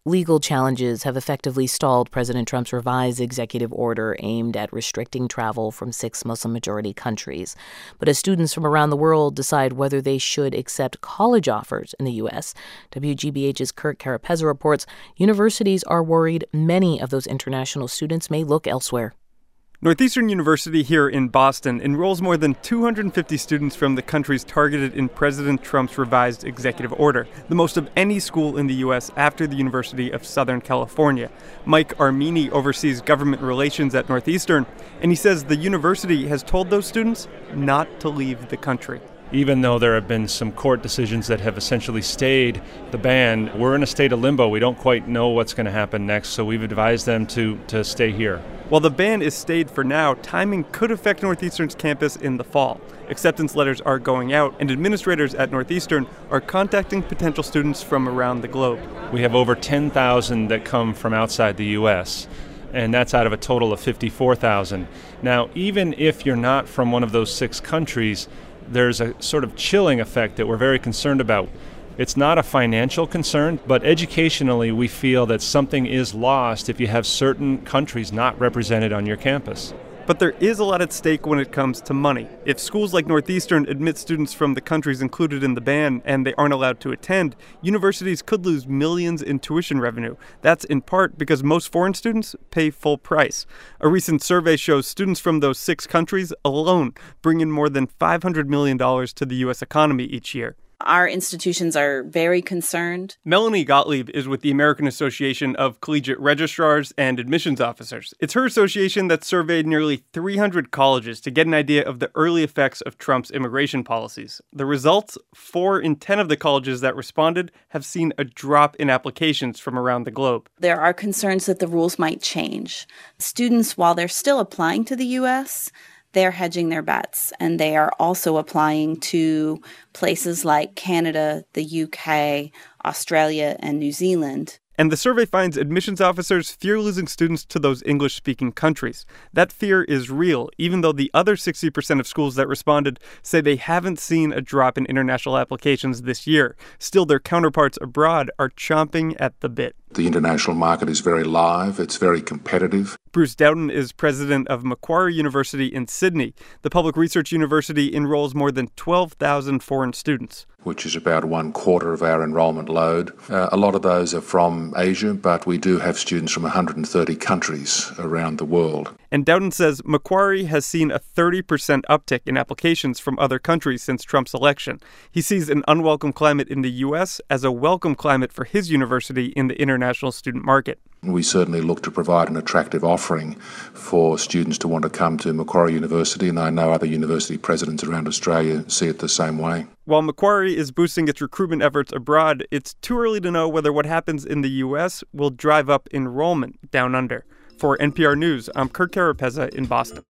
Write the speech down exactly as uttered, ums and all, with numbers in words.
Legal challenges have effectively stalled President Trump's revised executive order aimed at restricting travel from six Muslim-majority countries. But as students from around the world decide whether they should accept college offers in the U S, W G B H's Kirk Carapezza reports universities are worried many of those international students may look elsewhere. Northeastern University here in Boston enrolls more than two hundred fifty students from the countries targeted in President Trump's revised executive order, the most of any school in the U S after the University of Southern California. Mike Armini oversees government relations at Northeastern, and he says the university has told those students not to leave the country. Even though there have been some court decisions that have essentially stayed the ban, we're in a state of limbo. We don't quite know what's going to happen next, so we've advised them to, to stay here. While the ban is stayed for now, timing could affect Northeastern's campus in the fall. Acceptance letters are going out, and administrators at Northeastern are contacting potential students from around the globe. We have over ten thousand that come from outside the U S, and that's out of a total of fifty-four thousand. Now, even if you're not from one of those six countries, there's a sort of chilling effect that we're very concerned about. It's not a financial concern, but educationally we feel that something is lost if you have certain countries not represented on your campus. But there is a lot at stake when it comes to money. If schools like Northeastern admit students from the countries included in the ban and they aren't allowed to attend, universities could lose millions in tuition revenue. That's in part because most foreign students pay full price. A recent survey shows students from those six countries alone bring in more than five hundred million dollars to the U S economy each year. Our institutions are very concerned. Melanie Gottlieb is with the American Association of Collegiate Registrars and Admissions Officers. It's her association that surveyed nearly three hundred colleges to get an idea of the early effects of Trump's immigration policies. The results, four in ten of the colleges that responded have seen a drop in applications from around the globe. There are concerns that the rules might change. Students, while they're still applying to the U S, they're hedging their bets, and they are also applying to places like Canada, the U K, Australia, and New Zealand. And the survey finds admissions officers fear losing students to those English-speaking countries. That fear is real, even though the other sixty percent of schools that responded say they haven't seen a drop in international applications this year. Still, their counterparts abroad are chomping at the bit. The international market is very live. It's very competitive. Bruce Dowden is president of Macquarie University in Sydney. The public research university enrolls more than twelve thousand foreign students, which is about one quarter of our enrolment load. Uh, a lot of those are from Asia, but we do have students from one hundred thirty countries around the world. And Dowden says Macquarie has seen a thirty percent uptick in applications from other countries since Trump's election. He sees an unwelcome climate in the U S as a welcome climate for his university in the international student market. We certainly look to provide an attractive offering for students to want to come to Macquarie University, and I know other university presidents around Australia see it the same way. While Macquarie is boosting its recruitment efforts abroad, it's too early to know whether what happens in the U S will drive up enrollment down under. For N P R News, I'm Kirk Carapezza in Boston.